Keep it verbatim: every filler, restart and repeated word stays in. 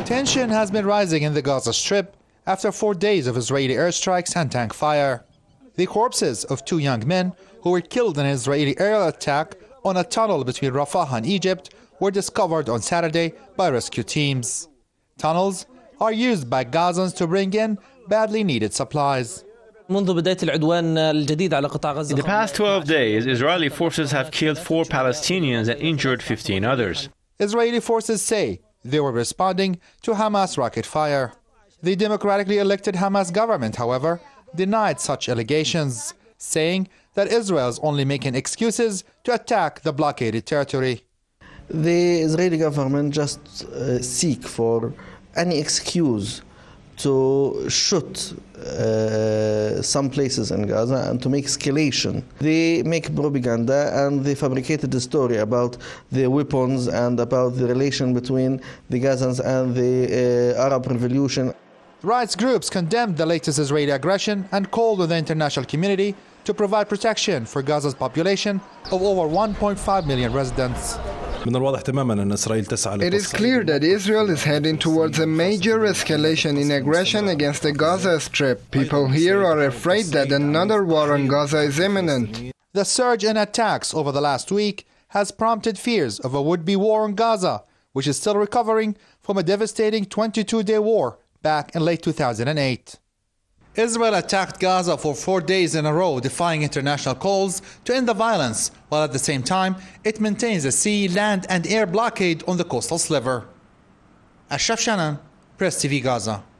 Tension has been rising in the Gaza Strip after four days of Israeli airstrikes and tank fire. The corpses of two young men who were killed in an Israeli aerial attack on a tunnel between Rafah and Egypt were discovered on Saturday by rescue teams. Tunnels are used by Gazans to bring in badly needed supplies. In the past twelve days, Israeli forces have killed four Palestinians and injured fifteen others. Israeli forces say they were responding to Hamas rocket fire. The democratically elected Hamas government, however, denied such allegations, saying that Israel is only making excuses to attack the blockaded territory. The Israeli government just uh, seek for any excuse to shoot uh, some places in Gaza and to make escalation. They make propaganda and they fabricated the story about the weapons and about the relation between the Gazans and the uh, Arab Revolution. Rights groups condemned the latest Israeli aggression and called on the international community to provide protection for Gaza's population of over one point five million residents. It is clear that Israel is heading towards a major escalation in aggression against the Gaza Strip. People here are afraid that another war on Gaza is imminent. The surge in attacks over the last week has prompted fears of a would-be war on Gaza, which is still recovering from a devastating twenty-two day war back in late two thousand eight. Israel attacked Gaza for four days in a row, defying international calls to end the violence, while at the same time it maintains a sea, land and air blockade on the coastal sliver. Ashraf Shannan, Press T V Gaza.